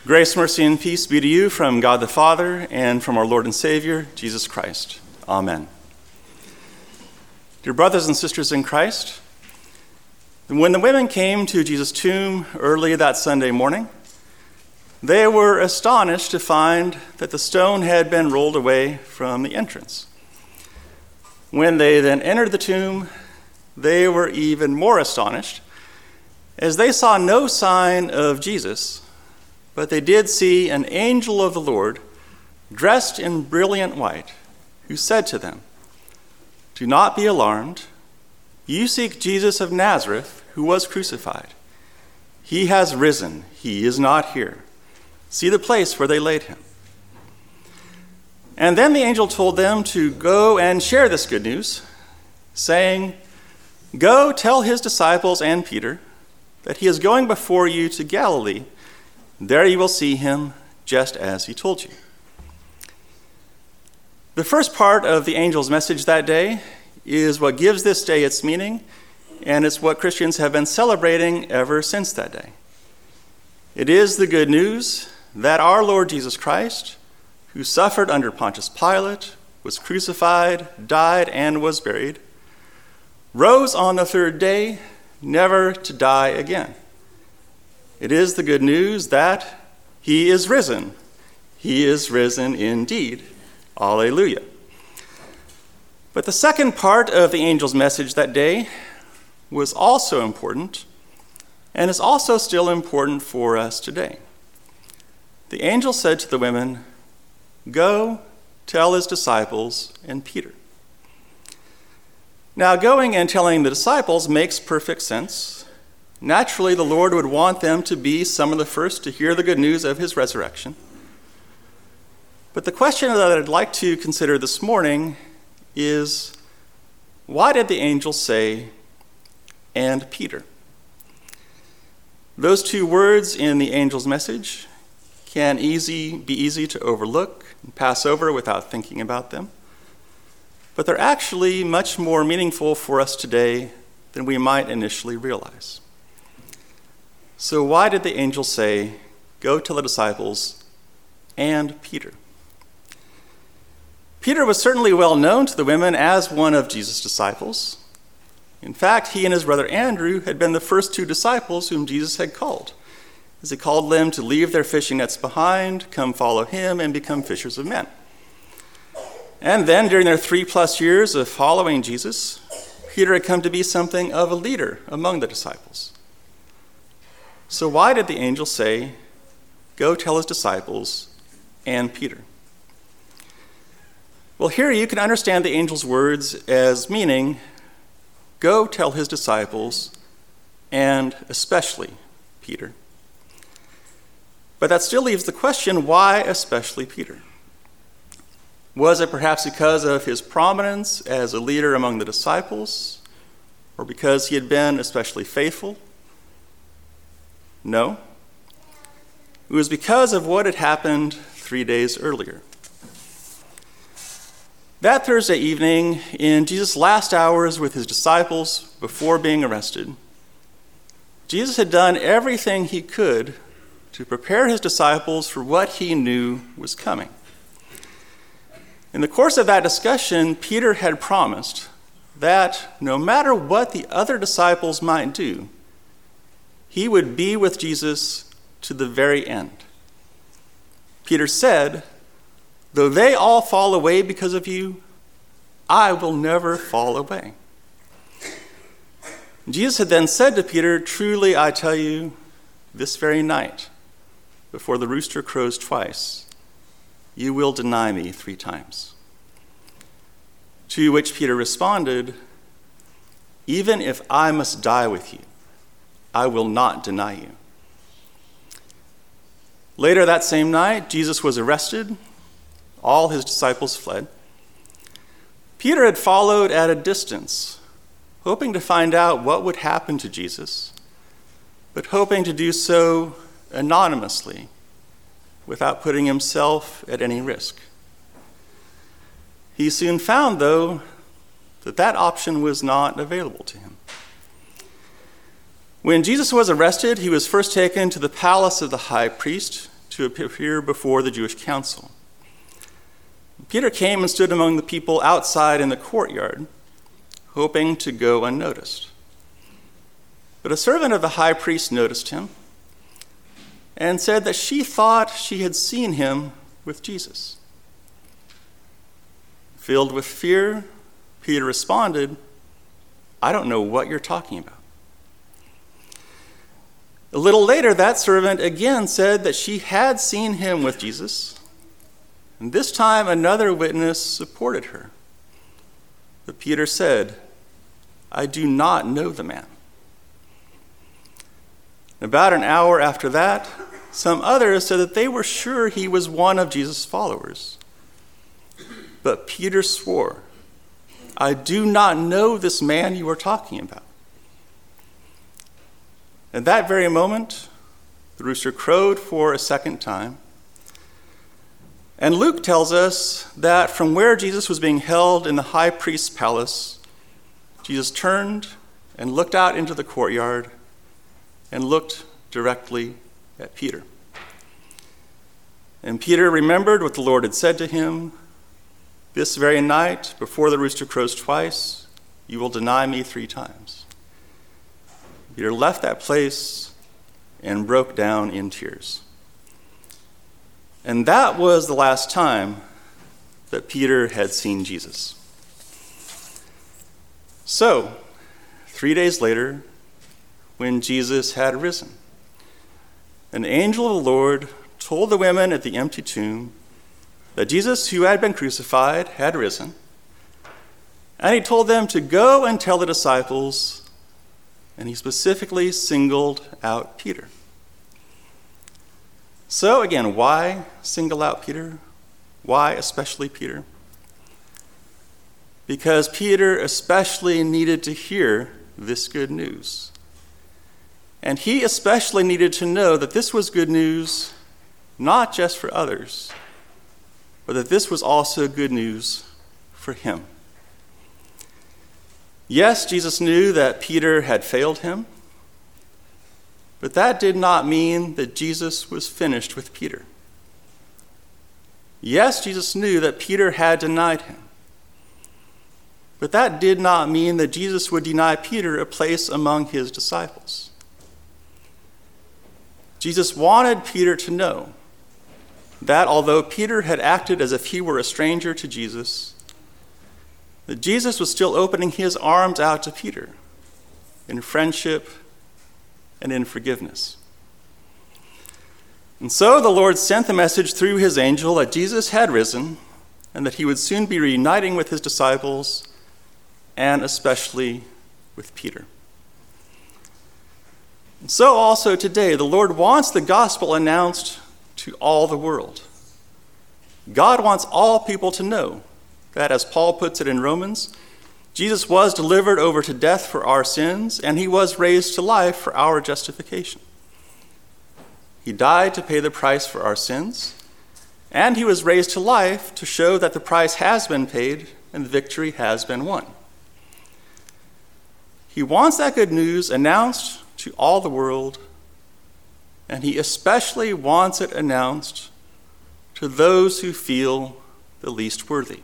Grace, mercy, and peace be to you from God the Father and from our Lord and Savior, Jesus Christ. Amen. Dear brothers and sisters in Christ, when the women came to Jesus' tomb early that Sunday morning, they were astonished to find that the stone had been rolled away from the entrance. When they then entered the tomb, they were even more astonished, as they saw no sign of Jesus, but they did see an angel of the Lord dressed in brilliant white, who said to them, "Do not be alarmed. You seek Jesus of Nazareth, who was crucified. He has risen. He is not here. See the place where they laid him." And then the angel told them to go and share this good news, saying, "Go tell his disciples and Peter that he is going before you to Galilee. There you will see him, just as he told you." The first part of the angel's message that day is what gives this day its meaning, and it's what Christians have been celebrating ever since that day. It is the good news that our Lord Jesus Christ, who suffered under Pontius Pilate, was crucified, died, and was buried, rose on the third day, never to die again. It is the good news that he is risen. He is risen indeed. Alleluia. But the second part of the angel's message that day was also important, and is also still important for us today. The angel said to the women, "Go tell his disciples and Peter." Now, going and telling the disciples makes perfect sense. Naturally, the Lord would want them to be some of the first to hear the good news of his resurrection. But the question that I'd like to consider this morning is, why did the angel say, "and Peter"? Those two words in the angel's message can be easy to overlook and pass over without thinking about them. But they're actually much more meaningful for us today than we might initially realize. So why did the angel say, "Go tell the disciples and Peter"? Peter was certainly well known to the women as one of Jesus' disciples. In fact, he and his brother Andrew had been the first two disciples whom Jesus had called, as he called them to leave their fishing nets behind, come follow him, and become fishers of men. And then, during their 3+ years of following Jesus, Peter had come to be something of a leader among the disciples. So why did the angel say, "Go tell his disciples and Peter"? Well, here you can understand the angel's words as meaning, "Go tell his disciples and especially Peter." But that still leaves the question, why especially Peter? Was it perhaps because of his prominence as a leader among the disciples, or because he had been especially faithful? No. It was because of what had happened 3 days earlier. That Thursday evening, in Jesus' last hours with his disciples before being arrested, Jesus had done everything he could to prepare his disciples for what he knew was coming. In the course of that discussion, Peter had promised that no matter what the other disciples might do, he would be with Jesus to the very end. Peter said, "Though they all fall away because of you, I will never fall away." Jesus had then said to Peter, "Truly I tell you, this very night, before the rooster crows twice, you will deny me 3 times. To which Peter responded, "Even if I must die with you, I will not deny you." Later that same night, Jesus was arrested. All his disciples fled. Peter had followed at a distance, hoping to find out what would happen to Jesus, but hoping to do so anonymously, without putting himself at any risk. He soon found, though, that option was not available to him. When Jesus was arrested, he was first taken to the palace of the high priest to appear before the Jewish council. Peter came and stood among the people outside in the courtyard, hoping to go unnoticed. But a servant of the high priest noticed him and said that she thought she had seen him with Jesus. Filled with fear, Peter responded, "I don't know what you're talking about." A little later, that servant again said that she had seen him with Jesus, and this time another witness supported her. But Peter said, "I do not know the man." About an hour after that, some others said that they were sure he was one of Jesus' followers. But Peter swore, "I do not know this man you are talking about." At that very moment, the rooster crowed for a second time. And Luke tells us that from where Jesus was being held in the high priest's palace, Jesus turned and looked out into the courtyard and looked directly at Peter. And Peter remembered what the Lord had said to him, "This very night, before the rooster crows twice, you will deny me 3 times." Peter left that place and broke down in tears. And that was the last time that Peter had seen Jesus. So, 3 days later, when Jesus had risen, an angel of the Lord told the women at the empty tomb that Jesus, who had been crucified, had risen. And he told them to go and tell the disciples, and he specifically singled out Peter. So again, why single out Peter? Why especially Peter? Because Peter especially needed to hear this good news. And he especially needed to know that this was good news not just for others, but that this was also good news for him. Yes, Jesus knew that Peter had failed him, but that did not mean that Jesus was finished with Peter. Yes, Jesus knew that Peter had denied him, but that did not mean that Jesus would deny Peter a place among his disciples. Jesus wanted Peter to know that although Peter had acted as if he were a stranger to Jesus, that Jesus was still opening his arms out to Peter in friendship and in forgiveness. And so the Lord sent the message through his angel that Jesus had risen and that he would soon be reuniting with his disciples and especially with Peter. And so also today, the Lord wants the gospel announced to all the world. God wants all people to know that, as Paul puts it in Romans, Jesus was delivered over to death for our sins, and he was raised to life for our justification. He died to pay the price for our sins, and he was raised to life to show that the price has been paid and the victory has been won. He wants that good news announced to all the world, and he especially wants it announced to those who feel the least worthy.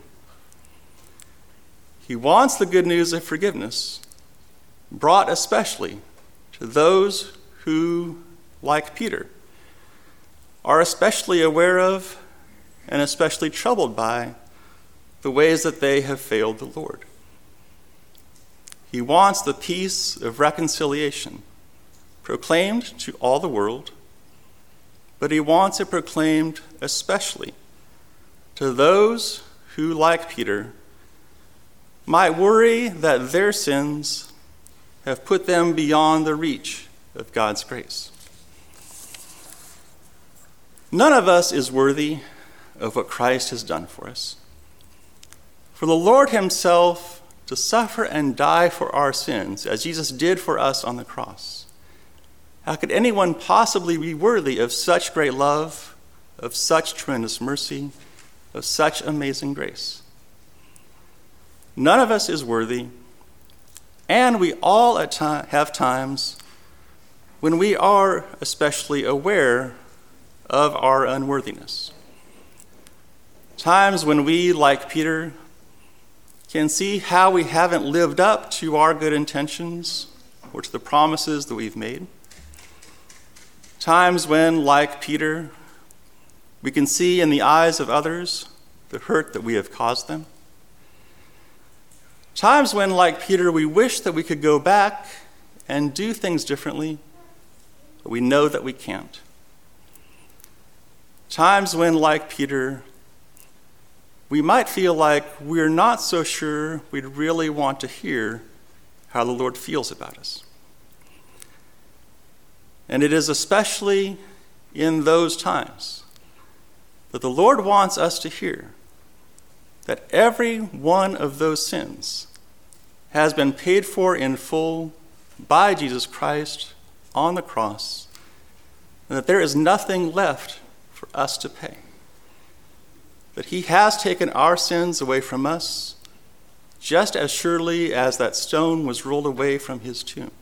He wants the good news of forgiveness brought especially to those who, like Peter, are especially aware of and especially troubled by the ways that they have failed the Lord. He wants the peace of reconciliation proclaimed to all the world, but he wants it proclaimed especially to those who, like Peter, might worry that their sins have put them beyond the reach of God's grace. None of us is worthy of what Christ has done for us. For the Lord himself to suffer and die for our sins, as Jesus did for us on the cross, how could anyone possibly be worthy of such great love, of such tremendous mercy, of such amazing grace? None of us is worthy, and we all have times when we are especially aware of our unworthiness. Times when we, like Peter, can see how we haven't lived up to our good intentions or to the promises that we've made. Times when, like Peter, we can see in the eyes of others the hurt that we have caused them. Times when, like Peter, we wish that we could go back and do things differently, but we know that we can't. Times when, like Peter, we might feel like we're not so sure we'd really want to hear how the Lord feels about us. And it is especially in those times that the Lord wants us to hear that every one of those sins has been paid for in full by Jesus Christ on the cross, and that there is nothing left for us to pay. That he has taken our sins away from us just as surely as that stone was rolled away from his tomb.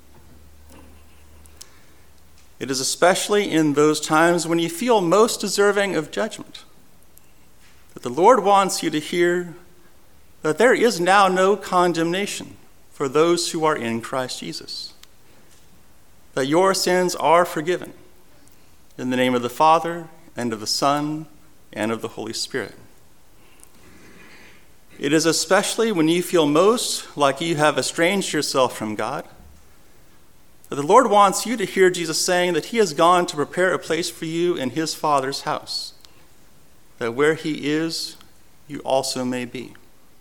It is especially in those times when you feel most deserving of judgment that the Lord wants you to hear that there is now no condemnation for those who are in Christ Jesus. That your sins are forgiven in the name of the Father and of the Son and of the Holy Spirit. It is especially when you feel most like you have estranged yourself from God that the Lord wants you to hear Jesus saying that he has gone to prepare a place for you in his Father's house, that where he is, you also may be.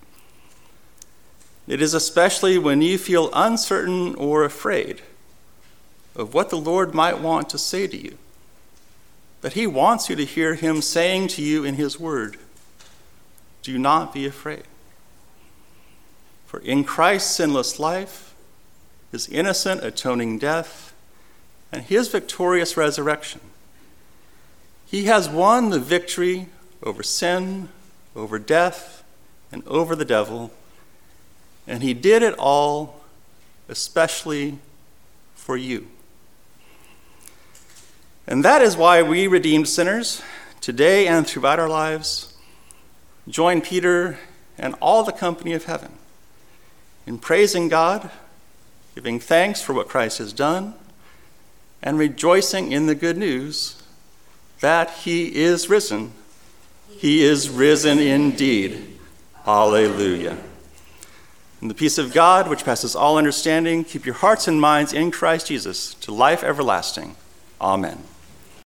It is especially when you feel uncertain or afraid of what the Lord might want to say to you, that he wants you to hear him saying to you in his word, do not be afraid. For in Christ's sinless life, his innocent atoning death, and his victorious resurrection, he has won the victory over sin, over death, and over the devil, and he did it all especially for you. And that is why we redeemed sinners, today and throughout our lives, join Peter and all the company of heaven in praising God, giving thanks for what Christ has done, and rejoicing in the good news that he is risen. He is risen indeed. Hallelujah. And the peace of God, which passes all understanding, keep your hearts and minds in Christ Jesus to life everlasting. Amen.